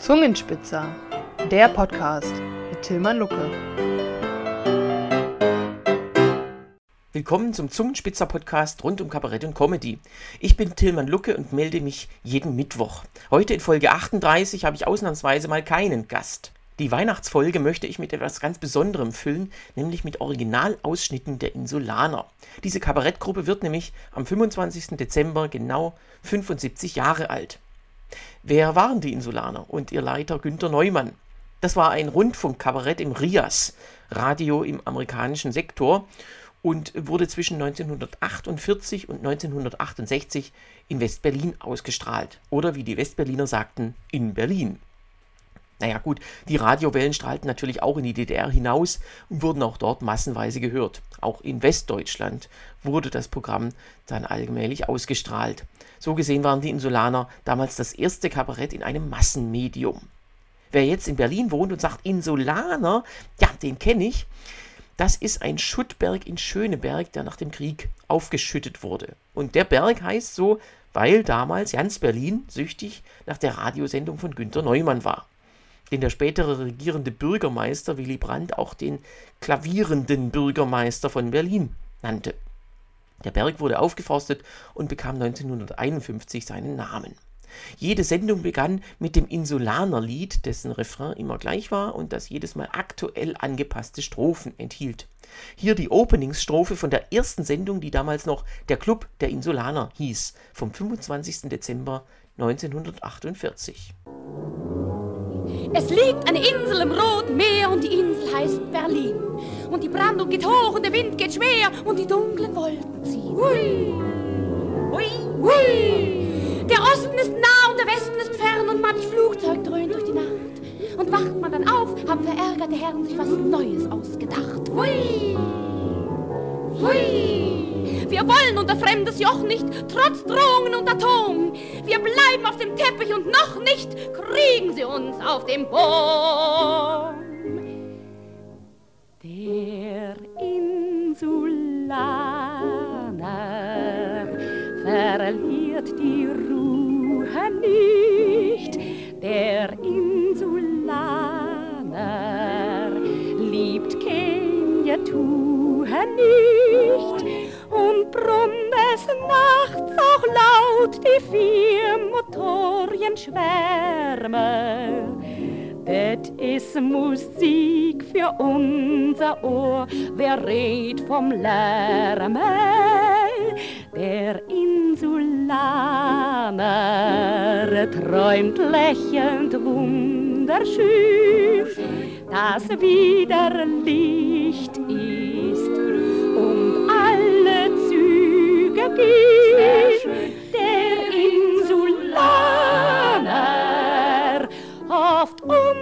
Zungenspitzer, der Podcast mit Tilman Lucke. Willkommen zum Zungenspitzer-Podcast rund um Kabarett und Comedy. Ich bin Tilman Lucke und melde mich jeden Mittwoch. Heute in Folge 38 habe ich ausnahmsweise mal keinen Gast. Die Weihnachtsfolge möchte ich mit etwas ganz Besonderem füllen, nämlich mit Originalausschnitten der Insulaner. Diese Kabarettgruppe wird nämlich am 25. Dezember genau 75 Jahre alt. Wer waren die Insulaner und ihr Leiter Günter Neumann? Das war ein Rundfunkkabarett im RIAS, Radio im amerikanischen Sektor, und wurde zwischen 1948 und 1968 in West-Berlin ausgestrahlt. Oder wie die Westberliner sagten, in Berlin. Naja gut, die Radiowellen strahlten natürlich auch in die DDR hinaus und wurden auch dort massenweise gehört. Auch in Westdeutschland wurde das Programm dann allmählich ausgestrahlt. So gesehen waren die Insulaner damals das erste Kabarett in einem Massenmedium. Wer jetzt in Berlin wohnt und sagt Insulaner, ja, den kenne ich. Das ist ein Schuttberg in Schöneberg, der nach dem Krieg aufgeschüttet wurde. Und der Berg heißt so, weil damals ganz Berlin süchtig nach der Radiosendung von Günter Neumann war, den der spätere regierende Bürgermeister Willy Brandt auch den klavierenden Bürgermeister von Berlin nannte. Der Berg wurde aufgeforstet und bekam 1951 seinen Namen. Jede Sendung begann mit dem Insulanerlied, dessen Refrain immer gleich war und das jedes Mal aktuell angepasste Strophen enthielt. Hier die Openingsstrophe von der ersten Sendung, die damals noch der Club der Insulaner hieß, vom 25. Dezember 1948. Es liegt eine Insel im Roten Meer und die Insel heißt Berlin. Und die Brandung geht hoch und der Wind geht schwer und die dunklen Wolken ziehen. Hui, hui, hui. Der Osten ist nah und der Westen ist fern und manch Flugzeug dröhnt durch die Nacht. Und wacht man dann auf, haben verärgerte Herren sich was Neues ausgedacht. Hui, hui. Wir wollen unter fremdes Joch nicht, trotz Drohungen und Atom. Wir bleiben auf dem Teppich und noch nicht kriegen sie uns auf dem Boden. Der Insulaner verliert die Ruhe nicht. Der Insulaner liebt keine Tue nicht. Und brummt es nachts auch laut die 4 Motorienschwärme. Das ist Musik für unser Ohr, wer redet vom Lärme? Der Insulaner träumt lächelnd wunderschön, dass wieder Licht ist und alle Züge geht. Der Insulaner hofft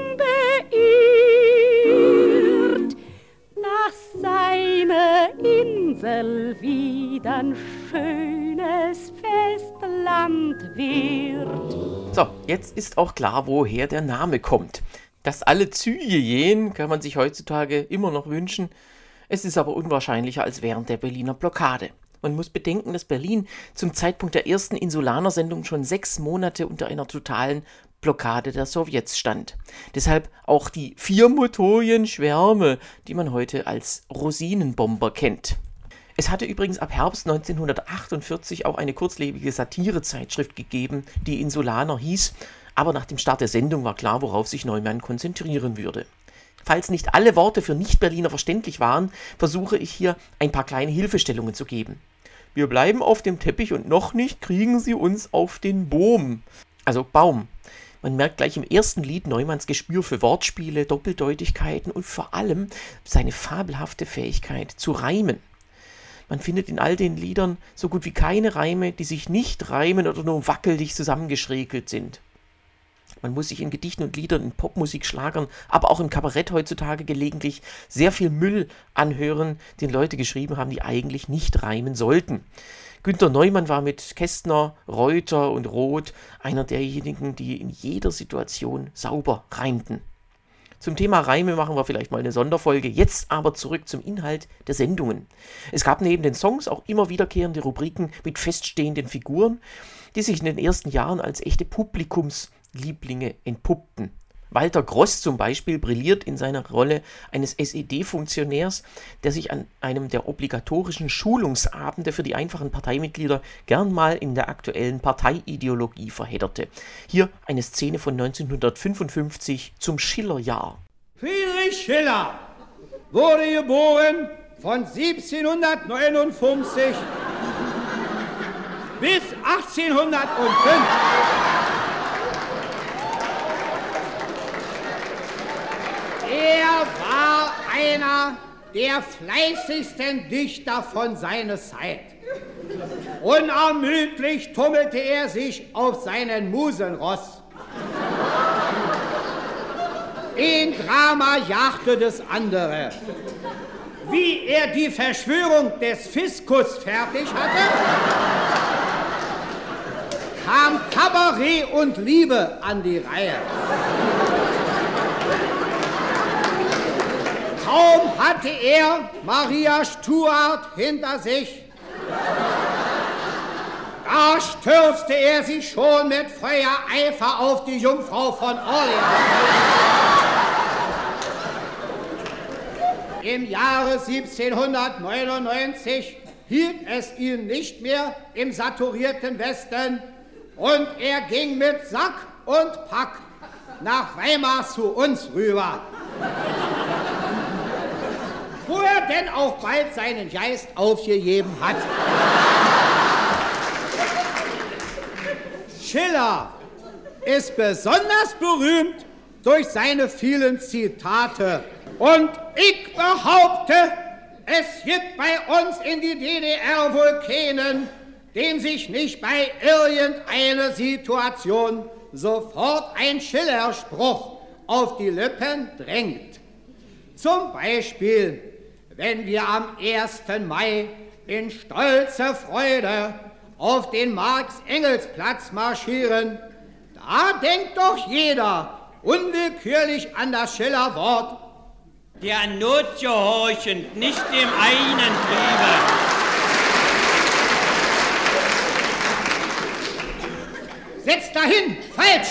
unbeirrt, dass seine Insel wieder ein schönes Festland wird. So, jetzt ist auch klar, woher der Name kommt. Dass alle Züge gehen, kann man sich heutzutage immer noch wünschen. Es ist aber unwahrscheinlicher als während der Berliner Blockade. Man muss bedenken, dass Berlin zum Zeitpunkt der ersten Insulaner-Sendung schon 6 Monate unter einer totalen Blockade der Sowjets stand. Deshalb auch die 4 Motorienschwärme, die man heute als Rosinenbomber kennt. Es hatte übrigens ab Herbst 1948 auch eine kurzlebige Satirezeitschrift gegeben, die Insulaner hieß, aber nach dem Start der Sendung war klar, worauf sich Neumann konzentrieren würde. Falls nicht alle Worte für Nicht-Berliner verständlich waren, versuche ich hier ein paar kleine Hilfestellungen zu geben. Wir bleiben auf dem Teppich und noch nicht kriegen sie uns auf den Boom. Also Baum. Man merkt gleich im ersten Lied Neumanns Gespür für Wortspiele, Doppeldeutigkeiten und vor allem seine fabelhafte Fähigkeit zu reimen. Man findet in all den Liedern so gut wie keine Reime, die sich nicht reimen oder nur wackelig zusammengeschrägelt sind. Man muss sich in Gedichten und Liedern, in Popmusik, Schlagern, aber auch im Kabarett heutzutage gelegentlich sehr viel Müll anhören, den Leute geschrieben haben, die eigentlich nicht reimen sollten. Günter Neumann war mit Kästner, Reuter und Roth einer derjenigen, die in jeder Situation sauber reimten. Zum Thema Reime machen wir vielleicht mal eine Sonderfolge. Jetzt aber zurück zum Inhalt der Sendungen. Es gab neben den Songs auch immer wiederkehrende Rubriken mit feststehenden Figuren, die sich in den ersten Jahren als echte Publikumslieblinge Lieblinge entpuppten. Walter Gross zum Beispiel brilliert in seiner Rolle eines SED-Funktionärs, der sich an einem der obligatorischen Schulungsabende für die einfachen Parteimitglieder gern mal in der aktuellen Parteiideologie verhedderte. Hier eine Szene von 1955 zum Schillerjahr. Friedrich Schiller wurde geboren von 1759 bis 1805. Er war einer der fleißigsten Dichter von seiner Zeit. Unermüdlich tummelte er sich auf seinen Musenross. Ein Drama jagte das andere. Wie er die Verschwörung des Fiskus fertig hatte, kam Kabarett und Liebe an die Reihe. Kaum hatte er Maria Stuart hinter sich, da stürzte er sich schon mit Feuereifer auf die Jungfrau von Orleans. Im Jahre 1799 hielt es ihn nicht mehr im saturierten Westen und er ging mit Sack und Pack nach Weimar zu uns rüber. Wo er denn auch bald seinen Geist aufgegeben hat. Schiller ist besonders berühmt durch seine vielen Zitate. Und ich behaupte, es gibt bei uns in die DDR wohl keinen, dem sich nicht bei irgendeiner Situation sofort ein Schiller-Spruch auf die Lippen drängt. Zum Beispiel, wenn wir am 1. Mai in stolzer Freude auf den Marx-Engels-Platz marschieren, da denkt doch jeder unwillkürlich an das Schiller-Wort: der Not gehorchend, nicht dem einen Triebe. Setz dahin, falsch!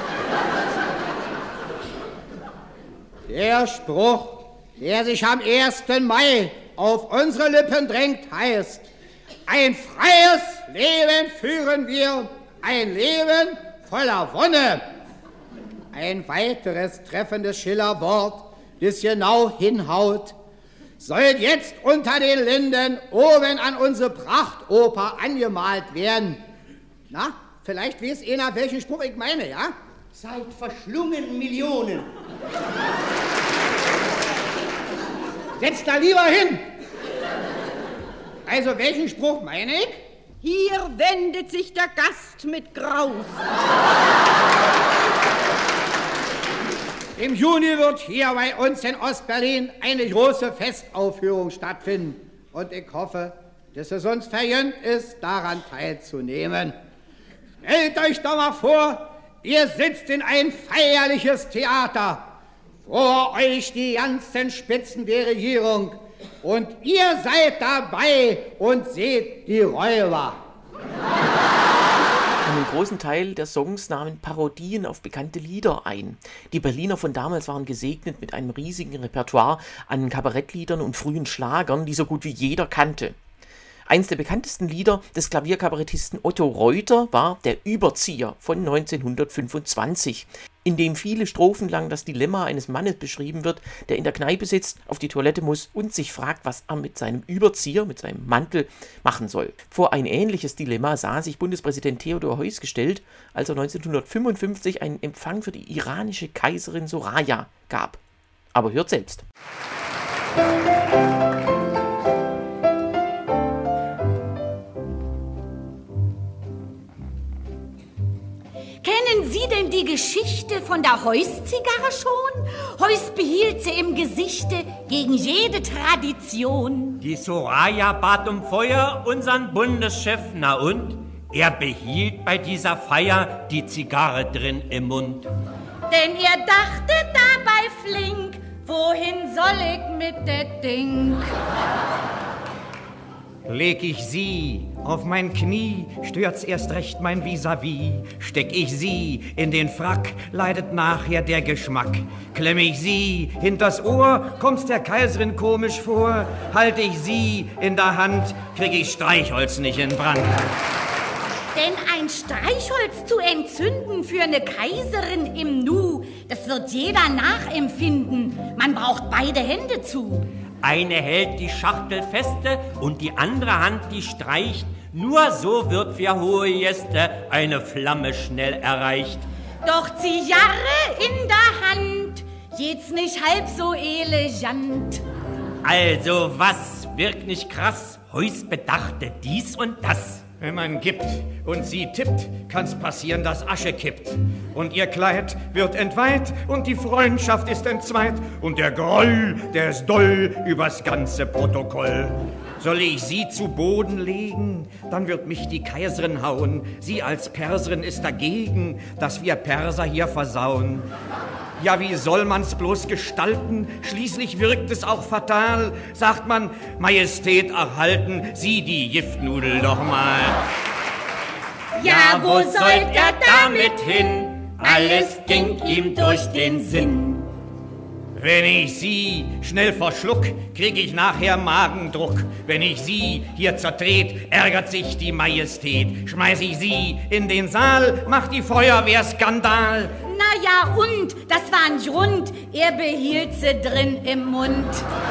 Der Spruch, der sich am 1. Mai auf unsere Lippen drängt, heißt: ein freies Leben führen wir, ein Leben voller Wonne. Ein weiteres treffendes Schiller-Wort, das genau hinhaut, soll jetzt unter den Linden oben an unsere Prachtoper angemalt werden. Na, vielleicht weiß einer, welchen Spruch ich meine, ja? Seid verschlungen Millionen. Setz da lieber hin. Also, welchen Spruch meine ich? Hier wendet sich der Gast mit Graus. Im Juni wird hier bei uns in Ostberlin eine große Festaufführung stattfinden. Und ich hoffe, dass es uns vergönnt ist, daran teilzunehmen. Stellt euch doch mal vor, ihr sitzt in ein feierliches Theater. Vor euch die ganzen Spitzen der Regierung. Und ihr seid dabei und seht die Räuber. Einen großen Teil der Songs nahmen Parodien auf bekannte Lieder ein. Die Berliner von damals waren gesegnet mit einem riesigen Repertoire an Kabarettliedern und frühen Schlagern, die so gut wie jeder kannte. Eins der bekanntesten Lieder des Klavierkabarettisten Otto Reuter war Der Überzieher von 1925, in dem viele Strophen lang das Dilemma eines Mannes beschrieben wird, der in der Kneipe sitzt, auf die Toilette muss und sich fragt, was er mit seinem Überzieher, mit seinem Mantel machen soll. Vor ein ähnliches Dilemma sah sich Bundespräsident Theodor Heuss gestellt, als er 1955 einen Empfang für die iranische Kaiserin Soraya gab. Aber hört selbst. Kennen Sie denn die Geschichte von der Heuss-Zigarre schon? Heuss behielt sie im Gesichte gegen jede Tradition. Die Soraya bat um Feuer unseren Bundeschef, na und? Er behielt bei dieser Feier die Zigarre drin im Mund. Denn er dachte dabei flink, wohin soll ich mit der Ding? Leg ich sie auf mein Knie, stört's erst recht mein Vis-à-vis. Steck ich sie in den Frack, leidet nachher der Geschmack. Klemm ich sie hinters Ohr, kommt's der Kaiserin komisch vor. Halt ich sie in der Hand, krieg ich Streichholz nicht in Brand. Denn ein Streichholz zu entzünden für eine Kaiserin im Nu, das wird jeder nachempfinden. Man braucht beide Hände zu. Eine hält die Schachtel feste und die andere Hand die streicht. Nur so wird für hohe Gäste eine Flamme schnell erreicht. Doch Zigarre in der Hand, jetzt nicht halb so elegant. Also was, wirkt nicht krass, Heus bedachte dies und das. Wenn man gibt und sie tippt, kann's passieren, dass Asche kippt. Und ihr Kleid wird entweiht und die Freundschaft ist entzweit. Und der Groll, der ist doll übers ganze Protokoll. Soll ich sie zu Boden legen, dann wird mich die Kaiserin hauen. Sie als Perserin ist dagegen, dass wir Perser hier versauen. Ja, wie soll man's bloß gestalten? Schließlich wirkt es auch fatal. Sagt man, Majestät erhalten, Sie die Giftnudel doch mal. Ja, wo sollt er damit hin? Alles ging ihm durch den Sinn. Wenn ich sie schnell verschluck, krieg ich nachher Magendruck. Wenn ich sie hier zertret, ärgert sich die Majestät. Schmeiß ich sie in den Saal, macht die Feuerwehr Skandal. Na ja, und? Das war ein Grund. Er behielt sie drin im Mund.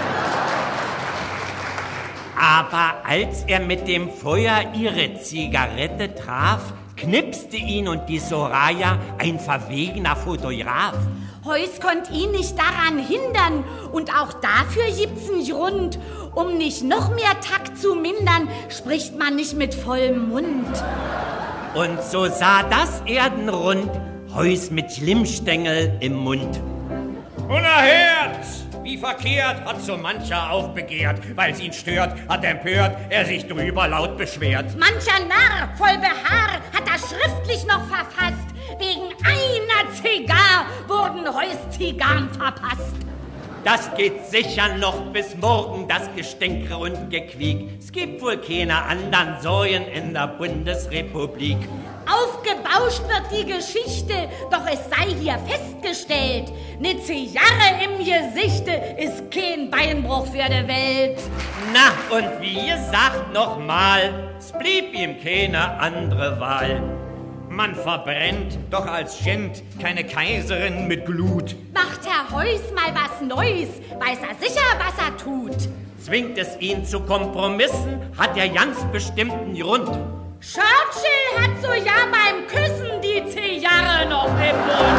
Aber als er mit dem Feuer ihre Zigarette traf, knipste ihn und die Soraya ein verwegener Fotograf. Heus konnt ihn nicht daran hindern und auch dafür gibt's einen Grund. Um nicht noch mehr Takt zu mindern, spricht man nicht mit vollem Mund. Und so sah das Erdenrund, Heus mit Schlimmstängel im Mund. Unerhört! Wie verkehrt hat so mancher aufbegehrt, weil's ihn stört, hat empört, er sich drüber laut beschwert. Mancher Narr voll Behaar hat das schriftlich noch verfasst. Wegen einer Zigarre wurden Heus Zigarren verpasst. Das geht sicher noch bis morgen, das Gestänkre und Gequiek. Es gibt wohl keine anderen Säuen in der Bundesrepublik. Aufgebauscht wird die Geschichte, doch es sei hier festgestellt, ne Zigarre im Gesichte ist kein Beinbruch für die Welt. Na, und wie gesagt nochmal, es blieb ihm keine andere Wahl. Man verbrennt doch als Gent keine Kaiserin mit Glut. Macht Herr Heus mal was Neues, weiß er sicher, was er tut. Zwingt es ihn zu Kompromissen, hat er ganz bestimmten Grund. Churchill hat so ja beim Küssen die Zigarre noch im Mund.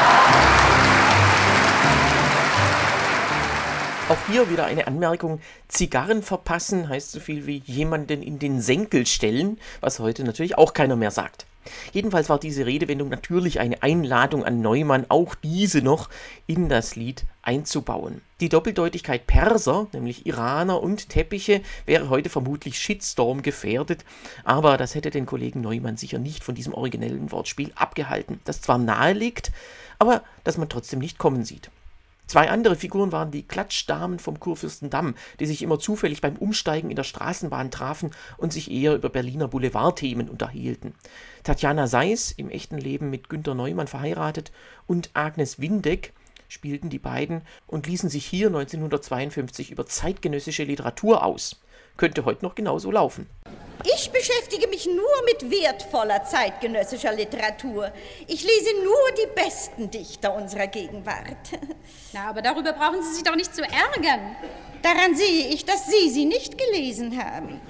Auch hier wieder eine Anmerkung. Zigarren verpassen heißt so viel wie jemanden in den Senkel stellen, was heute natürlich auch keiner mehr sagt. Jedenfalls war diese Redewendung natürlich eine Einladung an Neumann, auch diese noch in das Lied einzubauen. Die Doppeldeutigkeit Perser, nämlich Iraner und Teppiche, wäre heute vermutlich Shitstorm gefährdet, aber das hätte den Kollegen Neumann sicher nicht von diesem originellen Wortspiel abgehalten, das zwar nahe liegt, aber das man trotzdem nicht kommen sieht. Zwei andere Figuren waren die Klatschdamen vom Kurfürstendamm, die sich immer zufällig beim Umsteigen in der Straßenbahn trafen und sich eher über Berliner Boulevardthemen unterhielten. Tatjana Seiss, im echten Leben mit Günter Neumann verheiratet, und Agnes Windeck spielten die beiden und ließen sich hier 1952 über zeitgenössische Literatur aus. Könnte heute noch genauso laufen. Ich beschäftige mich nur mit wertvoller zeitgenössischer Literatur. Ich lese nur die besten Dichter unserer Gegenwart. Na, aber darüber brauchen Sie sich doch nicht zu ärgern. Daran sehe ich, dass Sie sie nicht gelesen haben.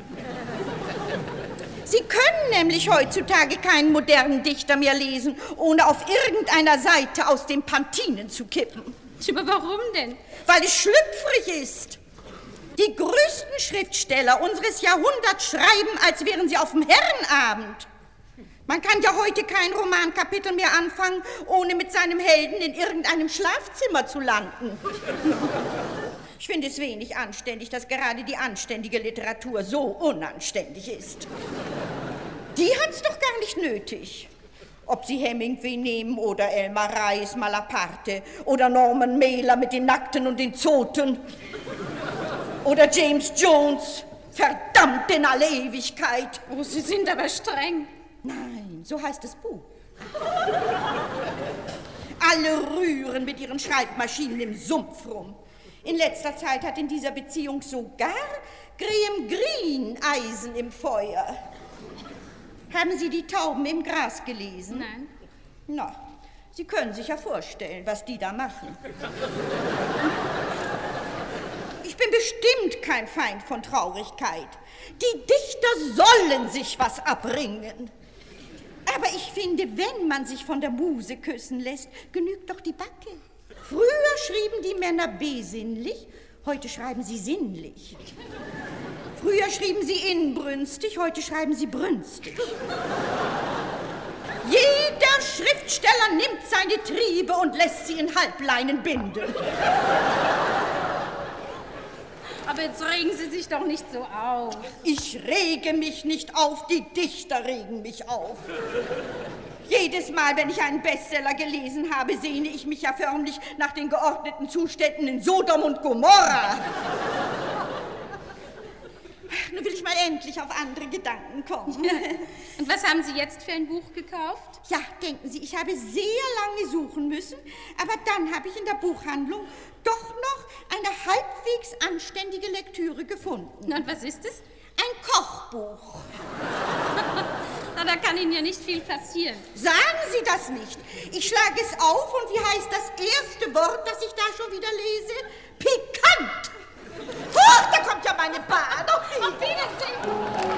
Sie können nämlich heutzutage keinen modernen Dichter mehr lesen, ohne auf irgendeiner Seite aus den Pantinen zu kippen. Aber warum denn? Weil es schlüpfrig ist. Die größten Schriftsteller unseres Jahrhunderts schreiben, als wären sie auf dem Herrenabend. Man kann ja heute kein Romankapitel mehr anfangen, ohne mit seinem Helden in irgendeinem Schlafzimmer zu landen. Ich finde es wenig anständig, dass gerade die anständige Literatur so unanständig ist. Die hat's doch gar nicht nötig. Ob Sie Hemingway nehmen oder Elmar Reis Malaparte oder Norman Mailer mit den Nackten und den Zoten oder James Jones Verdammt in alle Ewigkeit. Oh, Sie sind aber streng. Nein, so heißt das Buch. Alle rühren mit ihren Schreibmaschinen im Sumpf rum. In letzter Zeit hat in dieser Beziehung sogar Graham Greene Eisen im Feuer. Haben Sie die Tauben im Gras gelesen? Nein. Na, Sie können sich ja vorstellen, was die da machen. Ich bin bestimmt kein Feind von Traurigkeit. Die Dichter sollen sich was abringen. Aber ich finde, wenn man sich von der Muse küssen lässt, genügt doch die Backe. Früher schrieben die Männer besinnlich, heute schreiben sie sinnlich. Früher schrieben sie inbrünstig, heute schreiben sie brünstig. Jeder Schriftsteller nimmt seine Triebe und lässt sie in Halbleinen binden. Aber jetzt regen Sie sich doch nicht so auf. Ich rege mich nicht auf, die Dichter regen mich auf. Jedes Mal, wenn ich einen Bestseller gelesen habe, sehne ich mich ja förmlich nach den geordneten Zuständen in Sodom und Gomorra. Nun will ich mal endlich auf andere Gedanken kommen. Und was haben Sie jetzt für ein Buch gekauft? Ja, denken Sie, ich habe sehr lange suchen müssen, aber dann habe ich in der Buchhandlung doch noch eine halbwegs anständige Lektüre gefunden. Und was ist es? Ein Kochbuch. Na, da kann Ihnen ja nicht viel passieren. Sagen Sie das nicht. Ich schlage es auf und wie heißt das erste Wort, das ich da schon wieder lese? Pikant. Huch, da kommt ja meine Bahn. Auf Wiedersehen.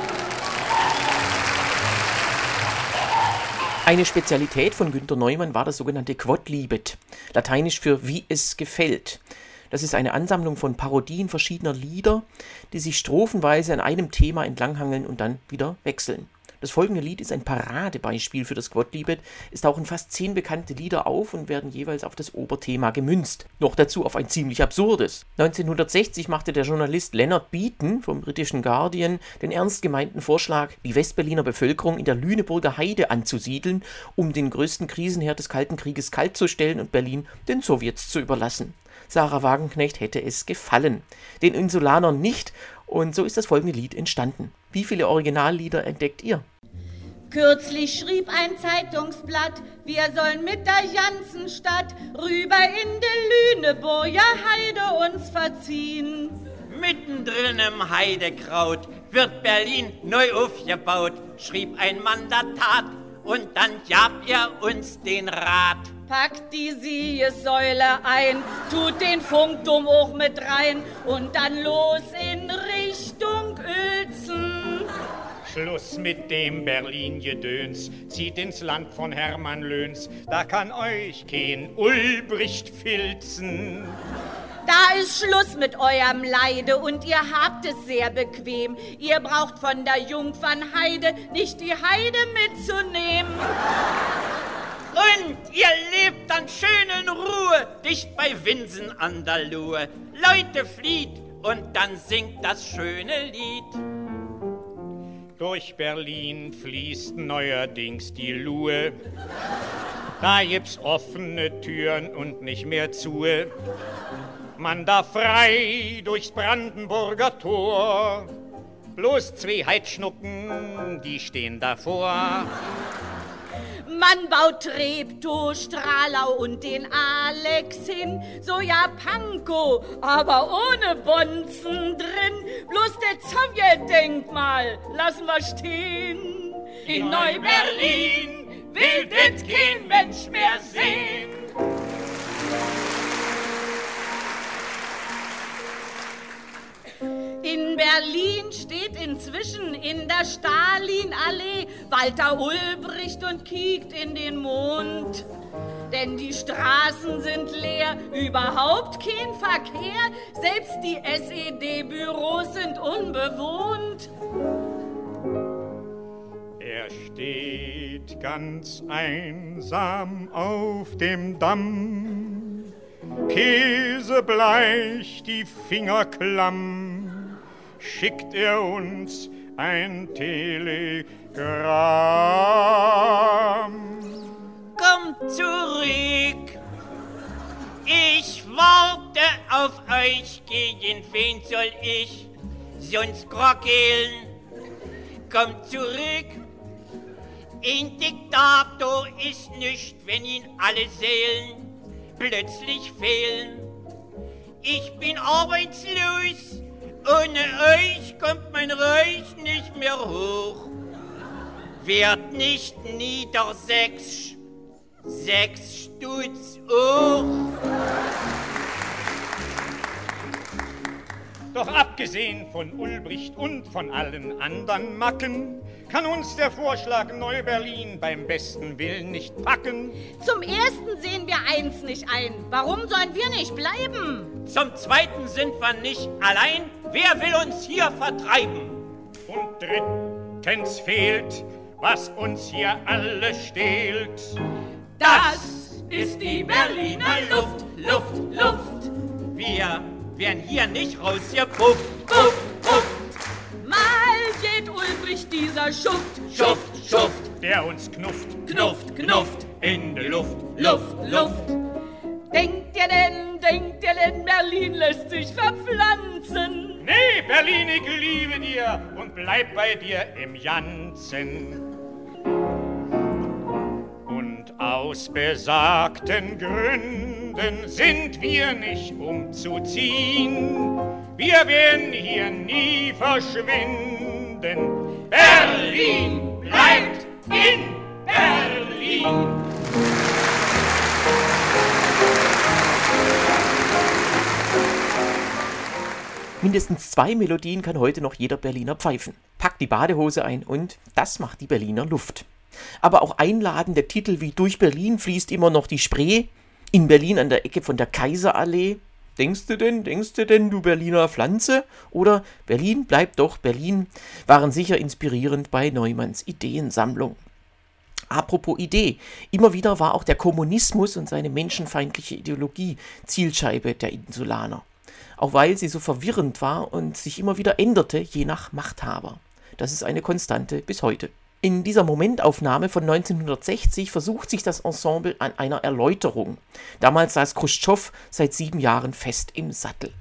Eine Spezialität von Günter Neumann war das sogenannte Quodlibet, lateinisch für wie es gefällt. Das ist eine Ansammlung von Parodien verschiedener Lieder, die sich strophenweise an einem Thema entlanghangeln und dann wieder wechseln. Das folgende Lied ist ein Paradebeispiel für das Quodlibet. Es tauchen fast 10 bekannte Lieder auf und werden jeweils auf das Oberthema gemünzt. Noch dazu auf ein ziemlich absurdes. 1960 machte der Journalist Leonard Beaton vom britischen Guardian den ernst gemeinten Vorschlag, die Westberliner Bevölkerung in der Lüneburger Heide anzusiedeln, um den größten Krisenherd des Kalten Krieges kaltzustellen und Berlin den Sowjets zu überlassen. Sarah Wagenknecht hätte es gefallen, den Insulanern nicht, und so ist das folgende Lied entstanden. Wie viele Originallieder entdeckt ihr? Kürzlich schrieb ein Zeitungsblatt, wir sollen mit der ganzen Stadt rüber in die Lüneburger Heide uns verziehen. Mittendrin im Heidekraut wird Berlin neu aufgebaut, schrieb ein Mandatat, und dann gab er uns den Rat. Packt die Siegessäule ein, tut den Funkturm auch mit rein und dann los in Richtung Uelzen. Schluss mit dem Berlin-Gedöns, zieht ins Land von Hermann Löns, da kann euch kein Ulbricht filzen. Da ist Schluss mit eurem Leide und ihr habt es sehr bequem. Ihr braucht von der Jungfernheide nicht die Heide mitzunehmen. Und ihr lebt dann schön in Ruhe, dicht bei Winsen an der Luhe. Leute, flieht und dann singt das schöne Lied. Durch Berlin fließt neuerdings die Luhe. Da gibt's offene Türen und nicht mehr zu. Man darf frei durchs Brandenburger Tor. Bloß 2 Heidschnucken, die stehen davor. Man baut Treptow, Stralau und den Alex hin, so ja Pankow, aber ohne Bonzen drin. Bloß der Sowjetdenkmal lassen wir stehen. In Neu-Berlin will das kein Mensch mehr sehen. In Berlin steht inzwischen in der Stalinallee Walter Ulbricht und kiekt in den Mond. Denn die Straßen sind leer, überhaupt kein Verkehr, selbst die SED-Büros sind unbewohnt. Er steht ganz einsam auf dem Damm, käsebleich die Finger klamm, schickt er uns ein Telegramm. Kommt zurück, ich warte auf euch, gegen wen soll ich? sonst krokeln. Kommt zurück. Ein Diktator ist nicht, wenn ihn alle Seelen plötzlich fehlen. Ich bin arbeitslos, ohne euch kommt mein Reich nicht mehr hoch. Werd nicht niedersächsisch, 6 Stutz hoch. Doch abgesehen von Ulbricht und von allen anderen Macken, kann uns der Vorschlag Neu-Berlin beim besten Willen nicht packen. Zum Ersten sehen wir eins nicht ein. Warum sollen wir nicht bleiben? Zum Zweiten sind wir nicht allein. Wer will uns hier vertreiben? Und drittens fehlt, was uns hier alle stehlt. Das ist die Berliner Luft, Luft, Luft. Wir werden hier nicht rausgepufft, Puff, Puff. Mal geht Ulbricht dieser Schuft, Schuft, Schuft, der uns knufft, knufft, knufft, in die Luft, Luft, Luft. Denkt ihr denn, Berlin lässt sich verpflanzen? Nee, Berlin, ich liebe dir und bleib bei dir im Janzen. Und aus besagten Gründen sind wir nicht umzuziehen. Wir werden hier nie verschwinden. Berlin bleibt in Berlin. Mindestens 2 Melodien kann heute noch jeder Berliner pfeifen. Packt die Badehose ein und das macht die Berliner Luft. Aber auch einladende Titel wie Durch Berlin fließt immer noch die Spree, in Berlin an der Ecke von der Kaiserallee, Denkst du denn, du Berliner Pflanze? Oder Berlin bleibt doch Berlin, waren sicher inspirierend bei Neumanns Ideensammlung. Apropos Idee, immer wieder war auch der Kommunismus und seine menschenfeindliche Ideologie Zielscheibe der Insulaner. Auch weil sie so verwirrend war und sich immer wieder änderte, je nach Machthaber. Das ist eine Konstante bis heute. In dieser Momentaufnahme von 1960 versucht sich das Ensemble an einer Erläuterung. Damals saß Chruschtschow seit 7 Jahren fest im Sattel.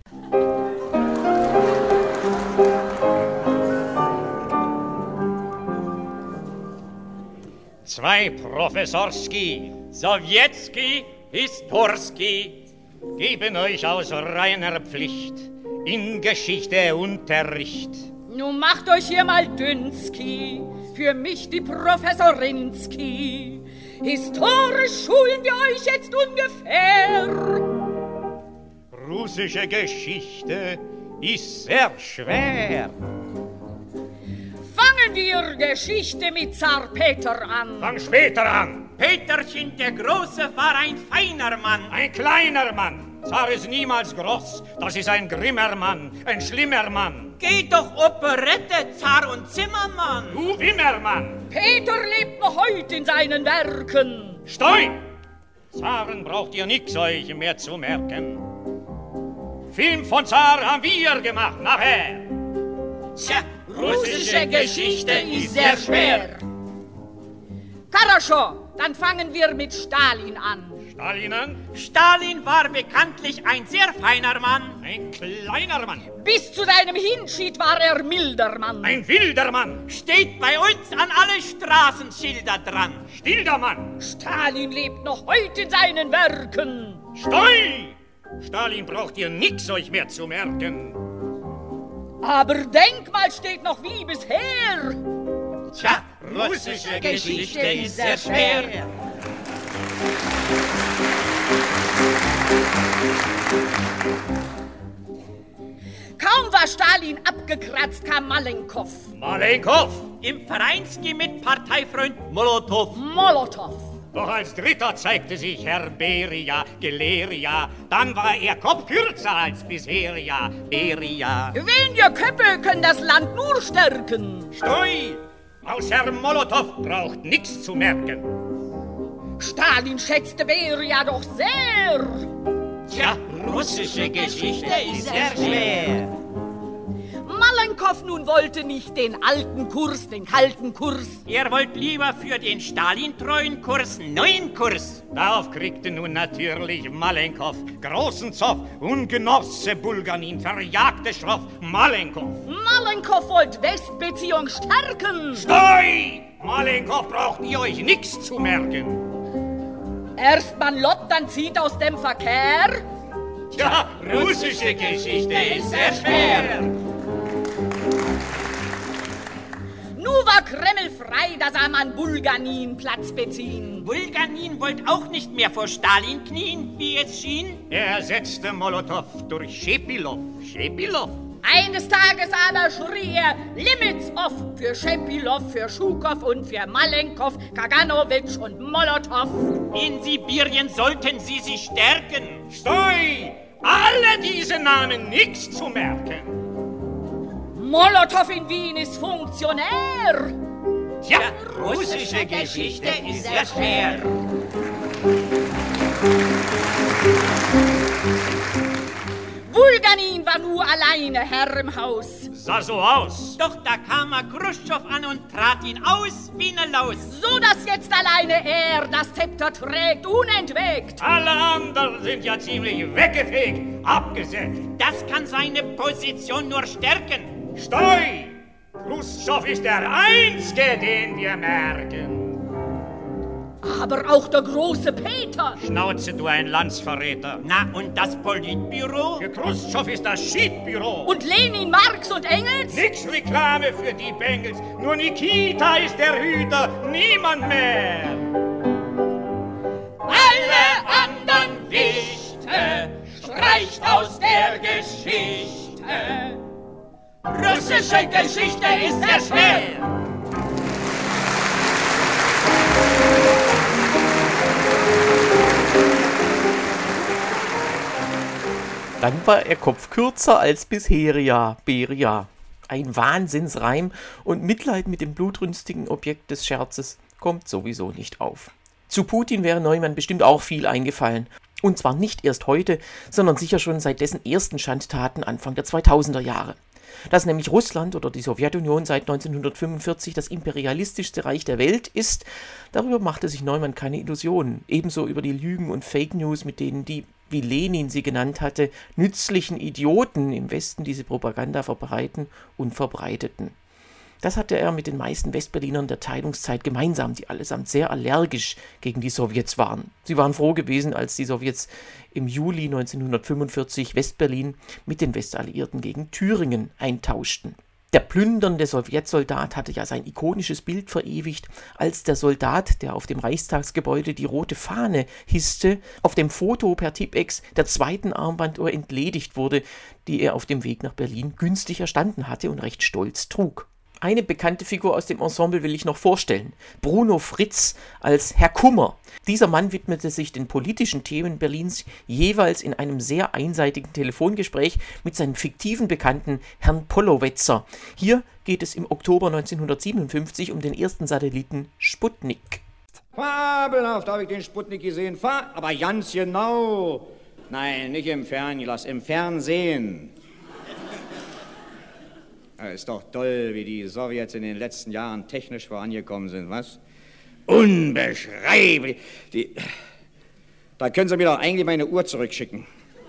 Zwei Professorski, Sowjetski, Historiski, geben euch aus reiner Pflicht in Geschichte Unterricht. Nun macht euch hier mal Dünski, für mich die Professorinski. Historisch schulen wir euch jetzt ungefähr. Russische Geschichte ist sehr schwer. Fangen wir Geschichte mit Zar Peter an. Fang später an. Peterchen der Große war ein feiner Mann. Ein kleiner Mann. Zar ist niemals groß. Das ist ein grimmer Mann, ein schlimmer Mann. Geht doch Operette, Zar und Zimmermann. Du Wimmermann. Peter lebt noch heute in seinen Werken. Stoi! Zaren braucht ihr nix euch mehr zu merken. Film von Zar haben wir gemacht, nachher. Tja, russische Geschichte ist sehr schwer. Karaschow, dann fangen wir mit Stalin an. Stalin an? Stalin war bekanntlich ein sehr feiner Mann. Ein kleiner Mann. Bis zu seinem Hinschied war er milder Mann. Ein wilder Mann. Steht bei uns an alle Straßenschilder dran. Stiller Mann. Stalin lebt noch heute in seinen Werken. Stoi! Stalin braucht ihr nix euch mehr zu merken. Aber Denkmal steht noch wie bisher. Tja, russische Geschichte ist sehr schwer. Kaum war Stalin abgekratzt, kam Malenkov. Malenkov? Im Vereinski mit Parteifreund Molotow. Molotow. Doch als Dritter zeigte sich Herr Beria, Galeria. Dann war er Kopf kürzer als bisher, ja, Beria. Wenige Köpfe können das Land nur stärken. Stoi! Aus Herr Molotow braucht nichts zu merken. Stalin schätzte Beria doch sehr. Tja, russische Geschichte ist sehr schwer. Malenkov nun wollte nicht den alten Kurs, den kalten Kurs. Ihr wollt lieber für den Stalin-treuen Kurs neuen Kurs. Darauf kriegte nun natürlich Malenkov großen Zoff und Genosse Bulganin verjagte schroff Malenkov. Malenkov wollte Westbeziehung stärken. Stoi! Malenkov braucht ihr euch nichts zu merken. Erst man Lott, dann zieht aus dem Verkehr. Tja, russische Geschichte ist sehr schwer. Nu war Kreml frei, da sah man Bulganin Platz beziehen. Bulganin wollte auch nicht mehr vor Stalin knien, wie es schien. Er ersetzte Molotow durch Schepilov. Eines Tages aber schrie er Limits off für Schepilov, für Schukow und für Malenkov, Kaganowitsch und Molotow. In Sibirien sollten sie sich stärken. Stoi! Alle diese Namen nichts zu merken. Molotow in Wien ist Funktionär. Tja, russische Geschichte ist sehr schwer. Bulganin war nur alleine Herr im Haus. Sah so aus. Doch da kam Khrushchev an und trat ihn aus wie ne Laus. So dass jetzt alleine er das Zepter trägt, unentwegt. Alle anderen sind ja ziemlich weggefegt, abgesägt. Das kann seine Position nur stärken. Stoi! Khrushchev ist der Einzige, den wir merken. Aber auch der große Peter. Schnauze, du ein Landsverräter. Na, und das Politbüro? Für Khrushchev ist das Schiedbüro. Und Lenin, Marx und Engels? Nix Reklame für die Bengels. Nur Nikita ist der Hüter, niemand mehr. Alle anderen Wichte streicht aus der Geschichte. Russische Geschichte ist sehr schwer. Dann war er Kopf kürzer als bisheria, Beria. Ein Wahnsinnsreim und Mitleid mit dem blutrünstigen Objekt des Scherzes kommt sowieso nicht auf. Zu Putin wäre Neumann bestimmt auch viel eingefallen. Und zwar nicht erst heute, sondern sicher schon seit dessen ersten Schandtaten Anfang der 2000er Jahre. Dass nämlich Russland oder die Sowjetunion seit 1945 das imperialistischste Reich der Welt ist, darüber machte sich Neumann keine Illusionen. Ebenso über die Lügen und Fake News, mit denen die, wie Lenin sie genannt hatte, nützlichen Idioten im Westen diese Propaganda verbreiten und verbreiteten. Das hatte er mit den meisten Westberlinern der Teilungszeit gemeinsam, die allesamt sehr allergisch gegen die Sowjets waren. Sie waren froh gewesen, als die Sowjets im Juli 1945 Westberlin mit den Westalliierten gegen Thüringen eintauschten. Der plündernde Sowjetsoldat hatte ja sein ikonisches Bild verewigt, als der Soldat, der auf dem Reichstagsgebäude die rote Fahne hisste, auf dem Foto per Tipp-Ex der zweiten Armbanduhr entledigt wurde, die er auf dem Weg nach Berlin günstig erstanden hatte und recht stolz trug. Eine bekannte Figur aus dem Ensemble will ich noch vorstellen. Bruno Fritz als Herr Kummer. Dieser Mann widmete sich den politischen Themen Berlins jeweils in einem sehr einseitigen Telefongespräch mit seinem fiktiven Bekannten Herrn Pollowetzer. Hier geht es im Oktober 1957 um den ersten Satelliten Sputnik. Fabelhaft habe ich den Sputnik gesehen, aber ganz genau. Nein, nicht im Fernglas, im Fernsehen. Ist doch toll, wie die Sowjets in den letzten Jahren technisch vorangekommen sind, was? Unbeschreiblich. Da können Sie mir doch eigentlich meine Uhr zurückschicken.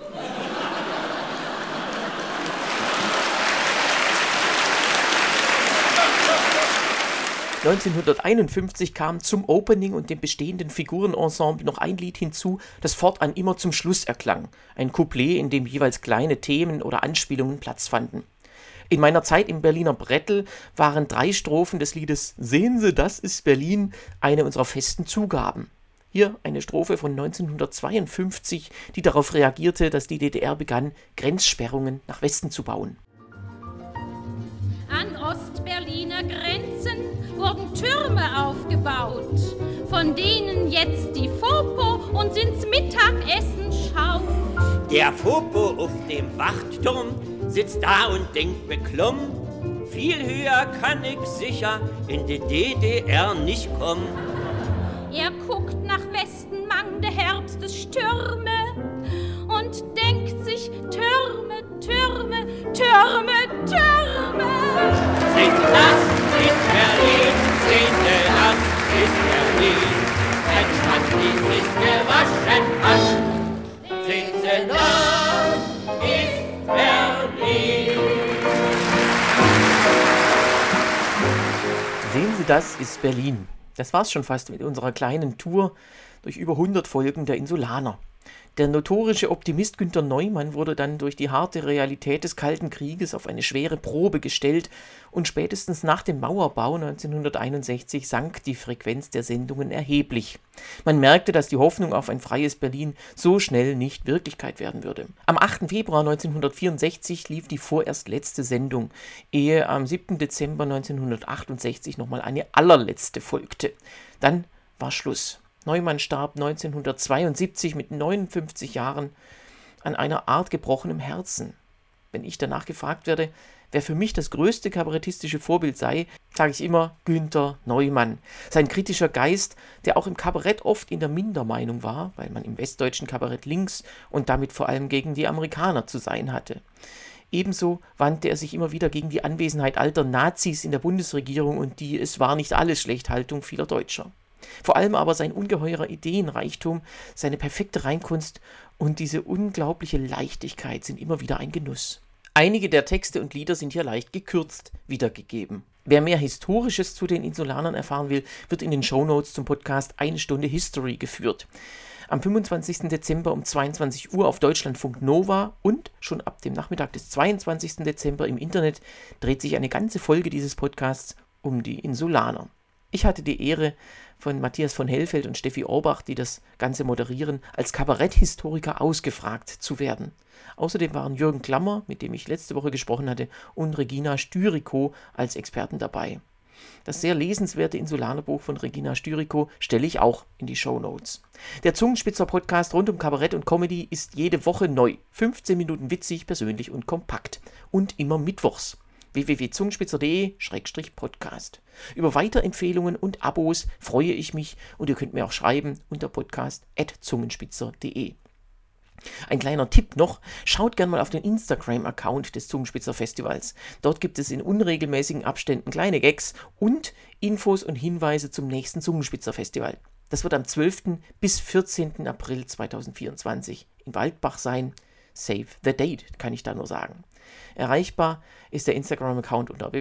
1951 kam zum Opening und dem bestehenden Figurenensemble noch ein Lied hinzu, das fortan immer zum Schluss erklang. Ein Couplet, in dem jeweils kleine Themen oder Anspielungen Platz fanden. In meiner Zeit im Berliner Brettel waren 3 Strophen des Liedes »Sehen Sie, das ist Berlin« eine unserer festen Zugaben. Hier eine Strophe von 1952, die darauf reagierte, dass die DDR begann, Grenzsperrungen nach Westen zu bauen. An Ostberliner Grenzen wurden Türme aufgebaut, von denen jetzt die Fopo uns ins Mittagessen schaut. Der Fopo auf dem Wachturm sitzt da und denkt beklommen, viel höher kann ich sicher in die DDR nicht kommen. Er guckt nach Westen, mang der Herbst des Stürme und denkt sich, Türme, Türme, Türme, Türme. das ist Berlin. Das war's schon fast mit unserer kleinen Tour durch über 100 Folgen der Insulaner. Der notorische Optimist Günter Neumann wurde dann durch die harte Realität des Kalten Krieges auf eine schwere Probe gestellt und spätestens nach dem Mauerbau 1961 sank die Frequenz der Sendungen erheblich. Man merkte, dass die Hoffnung auf ein freies Berlin so schnell nicht Wirklichkeit werden würde. Am 8. Februar 1964 lief die vorerst letzte Sendung, ehe am 7. Dezember 1968 nochmal eine allerletzte folgte. Dann war Schluss. Neumann starb 1972 mit 59 Jahren an einer Art gebrochenem Herzen. Wenn ich danach gefragt werde, wer für mich das größte kabarettistische Vorbild sei, sage ich immer Günter Neumann. Sein kritischer Geist, der auch im Kabarett oft in der Mindermeinung war, weil man im westdeutschen Kabarett links und damit vor allem gegen die Amerikaner zu sein hatte. Ebenso wandte er sich immer wieder gegen die Anwesenheit alter Nazis in der Bundesregierung und die Es war nicht alles Schlechthaltung vieler Deutscher. Vor allem aber sein ungeheurer Ideenreichtum, seine perfekte Reinkunst und diese unglaubliche Leichtigkeit sind immer wieder ein Genuss. Einige der Texte und Lieder sind hier leicht gekürzt wiedergegeben. Wer mehr Historisches zu den Insulanern erfahren will, wird in den Shownotes zum Podcast 1 Stunde History geführt. Am 25. Dezember um 22 Uhr auf Deutschlandfunk Nova und schon ab dem Nachmittag des 22. Dezember im Internet dreht sich eine ganze Folge dieses Podcasts um die Insulaner. Ich hatte die Ehre, von Matthias von Hellfeld und Steffi Orbach, die das Ganze moderieren, als Kabaretthistoriker ausgefragt zu werden. Außerdem waren Jürgen Klammer, mit dem ich letzte Woche gesprochen hatte, und Regina Styrikow als Experten dabei. Das sehr lesenswerte Insulanerbuch von Regina Styrikow stelle ich auch in die Shownotes. Der Zungenspitzer-Podcast rund um Kabarett und Comedy ist jede Woche neu. 15 Minuten witzig, persönlich und kompakt. Und immer mittwochs. www.zungenspitzer.de/podcast. Über Weiterempfehlungen und Abos freue ich mich und ihr könnt mir auch schreiben unter podcast@zungenspitzer.de. Ein kleiner Tipp noch, schaut gerne mal auf den Instagram-Account des Zungenspitzer Festivals. Dort gibt es in unregelmäßigen Abständen kleine Gags und Infos und Hinweise zum nächsten Zungenspitzer Festival. Das wird am 12. bis 14. April 2024 in Waldbach sein. Save the date, kann ich da nur sagen. Erreichbar ist der Instagram-Account unter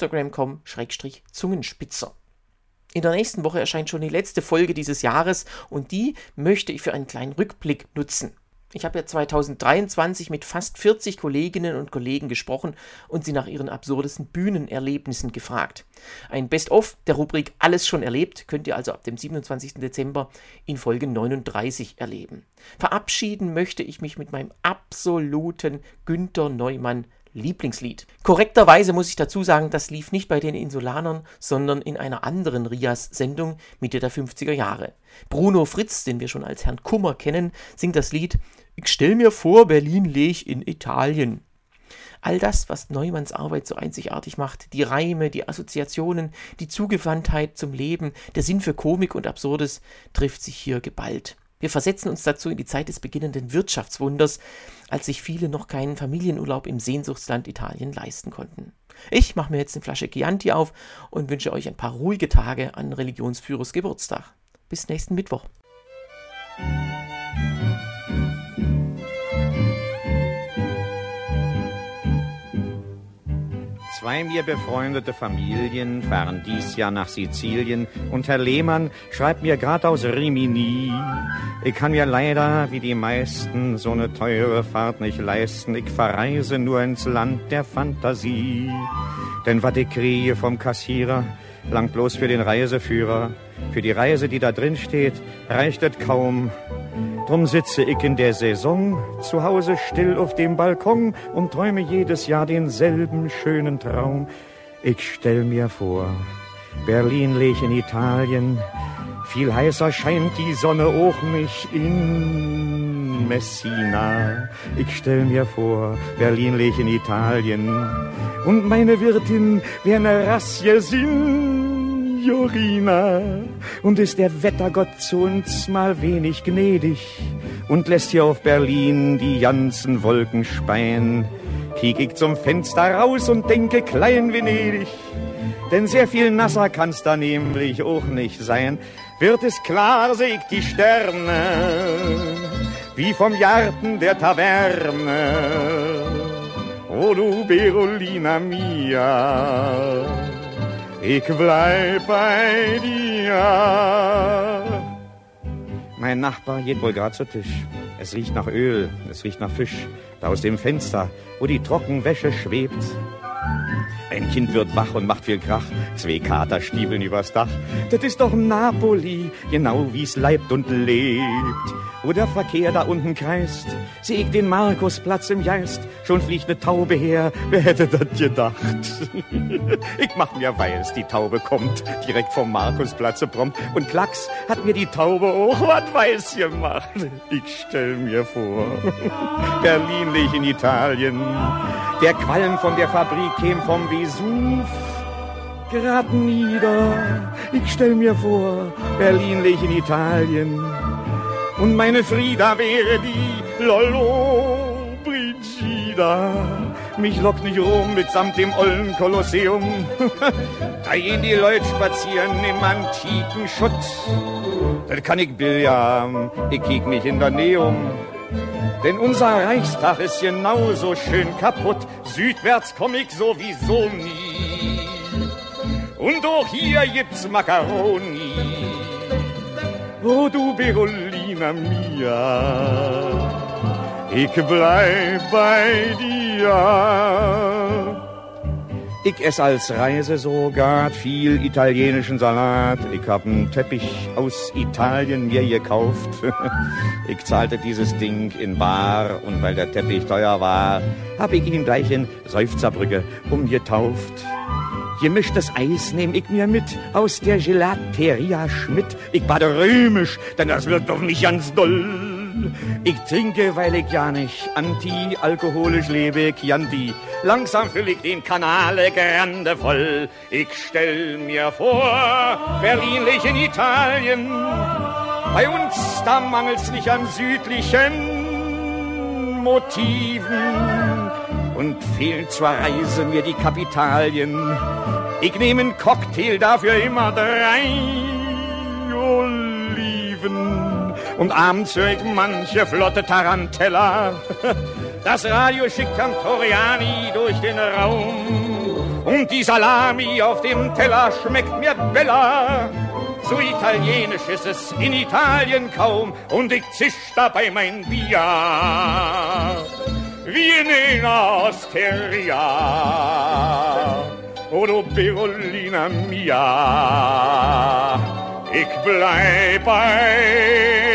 www.instagram.com/Zungenspitzer. In der nächsten Woche erscheint schon die letzte Folge dieses Jahres und die möchte ich für einen kleinen Rückblick nutzen. Ich habe ja 2023 mit fast 40 Kolleginnen und Kollegen gesprochen und sie nach ihren absurdesten Bühnenerlebnissen gefragt. Ein Best-of der Rubrik Alles schon erlebt könnt ihr also ab dem 27. Dezember in Folge 39 erleben. Verabschieden möchte ich mich mit meinem absoluten Günter Neumann Lieblingslied. Korrekterweise muss ich dazu sagen, das lief nicht bei den Insulanern, sondern in einer anderen Rias-Sendung Mitte der 50er Jahre. Bruno Fritz, den wir schon als Herrn Kummer kennen, singt das Lied Ich stell mir vor, Berlin läg in Italien. All das, was Neumanns Arbeit so einzigartig macht, die Reime, die Assoziationen, die Zugewandtheit zum Leben, der Sinn für Komik und Absurdes, trifft sich hier geballt. Wir versetzen uns dazu in die Zeit des beginnenden Wirtschaftswunders, als sich viele noch keinen Familienurlaub im Sehnsuchtsland Italien leisten konnten. Ich mache mir jetzt eine Flasche Chianti auf und wünsche euch ein paar ruhige Tage an Religionsführers Geburtstag. Bis nächsten Mittwoch. Zwei mir befreundete Familien fahren dies Jahr nach Sizilien und Herr Lehmann schreibt mir grad aus Rimini. Ich kann mir leider, wie die meisten, so eine teure Fahrt nicht leisten. Ich verreise nur ins Land der Fantasie. Denn was ich kriege vom Kassierer, langt bloß für den Reiseführer. Für die Reise, die da drin steht, reicht es kaum. Drum sitze ich in der Saison zu Hause still auf dem Balkon und träume jedes Jahr denselben schönen Traum. Ich stell mir vor, Berlin liegt in Italien, viel heißer scheint die Sonne auch nicht in Messina. Ich stell mir vor, Berlin liegt in Italien und meine Wirtin wär ne Rassie Signorina. Und ist der Wettergott zu uns mal wenig gnädig und lässt hier auf Berlin die ganzen Wolken speien, kiek ich zum Fenster raus und denke klein Venedig, denn sehr viel nasser kann's da nämlich auch nicht sein. Wird es klar, seh ich die Sterne, wie vom Garten der Taverne. O du Berolina mia, ich bleib bei dir. Mein Nachbar geht wohl grad zu Tisch. Es riecht nach Öl, es riecht nach Fisch. Da aus dem Fenster, wo die Trockenwäsche schwebt. Ein Kind wird wach und macht viel Krach. 2 Kater stiebeln übers Dach. Das ist doch Napoli, genau wie's leibt und lebt. Wo der Verkehr da unten kreist, seh ich den Markusplatz im Geist. Schon fliegt ne Taube her, wer hätte das gedacht? Ich mach mir weiß, die Taube kommt direkt vom Markusplatze prompt. Und klacks hat mir die Taube auch was weiß gemacht. Ich stell mir vor, Berlin liegt in Italien. Der Qualm von der Fabrik käm vom Vesuv grad nieder. Ich stell mir vor, Berlin liegt in Italien. Und meine Frieda wäre die Lollo Brigida. Mich lockt nicht rum mitsamt dem ollen Kolosseum. Da gehen die Leute spazieren im antiken Schutt. Das kann ich Billard, ich kiek nicht in der Nähe um. Denn unser Reichstag ist genauso schön kaputt. Südwärts komm ich sowieso nie. Und auch hier gibt's Macaroni. Oh du Berolina mia, ich bleib bei dir. Ich ess als Reise sogar viel italienischen Salat. Ich hab einen Teppich aus Italien mir gekauft. Ich zahlte dieses Ding in bar und weil der Teppich teuer war, hab ich ihn gleich in Seufzerbrücke umgetauft. Gemischtes Eis nehm ich mir mit aus der Gelateria Schmidt. Ich bade römisch, denn das wird doch nicht ganz doll. Ich trinke, weil ich ja nicht anti-alkoholisch lebe, Chianti. Langsam füll ich den Canale Grande voll. Ich stell mir vor, Berlin liegt in Italien. Bei uns, da mangelt's nicht an südlichen Motiven. Und fehlt zur Reise mir die Kapitalien. Ich nehm einen Cocktail, dafür immer 3 Oliven. Und abends hör ich manche flotte Tarantella. Das Radio schickt Cantoriani durch den Raum. Und die Salami auf dem Teller schmeckt mir bella. So italienisch ist es in Italien kaum. Und ich zisch dabei mein Bier. Wie in einer Osteria, o du Berolina mia, ich bleib bei